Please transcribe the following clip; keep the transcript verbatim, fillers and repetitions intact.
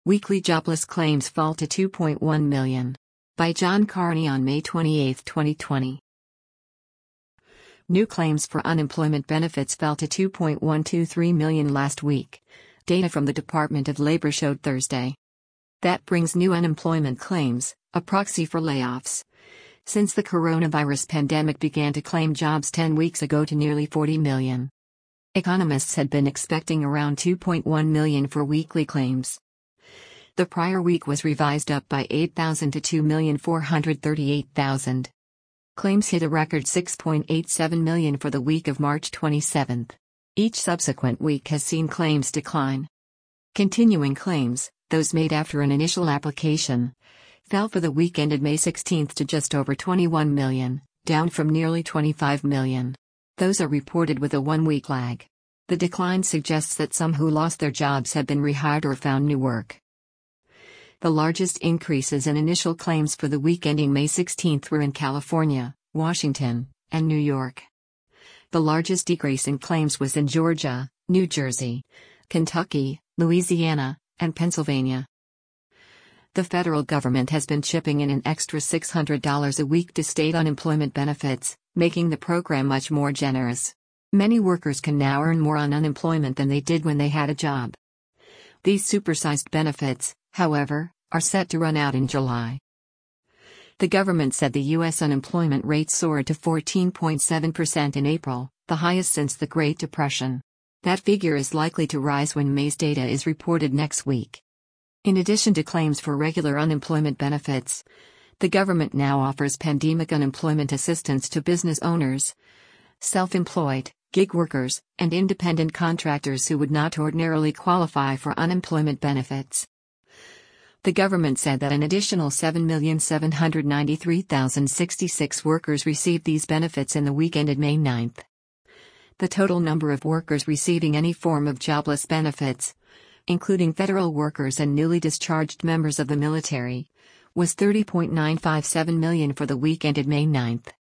Weekly jobless claims fall to two point one million. By John Carney on May twenty-eighth, twenty twenty. New claims for unemployment benefits fell to two point one two three million last week, data from the Department of Labor showed Thursday. That brings new unemployment claims, a proxy for layoffs, since the coronavirus pandemic began to claim jobs ten weeks ago to nearly forty million. Economists had been expecting around two point one million for weekly claims. The prior week was revised up by eight thousand to two million four hundred thirty-eight thousand. Claims hit a record six point eight seven million for the week of March twenty-seventh. Each subsequent week has seen claims decline. Continuing claims, those made after an initial application, fell for the week ended May sixteenth to just over twenty-one million, down from nearly twenty-five million. Those are reported with a one-week lag. The decline suggests that some who lost their jobs have been rehired or found new work. The largest increases in initial claims for the week ending May sixteenth were in California, Washington, and New York. The largest decrease in claims was in Georgia, New Jersey, Kentucky, Louisiana, and Pennsylvania. The federal government has been chipping in an extra six hundred dollars a week to state unemployment benefits, making the program much more generous. Many workers can now earn more on unemployment than they did when they had a job. These supersized benefits, however, are set to run out in July. The government said the U S unemployment rate soared to fourteen point seven percent in April, the highest since the Great Depression. That figure is likely to rise when May's data is reported next week. In addition to claims for regular unemployment benefits, the government now offers pandemic unemployment assistance to business owners, self-employed, gig workers, and independent contractors who would not ordinarily qualify for unemployment benefits. The government said that an additional seven million seven hundred ninety-three thousand sixty-six workers received these benefits in the week ended May ninth. The total number of workers receiving any form of jobless benefits, including federal workers and newly discharged members of the military, was thirty point nine five seven million for the week ended May ninth.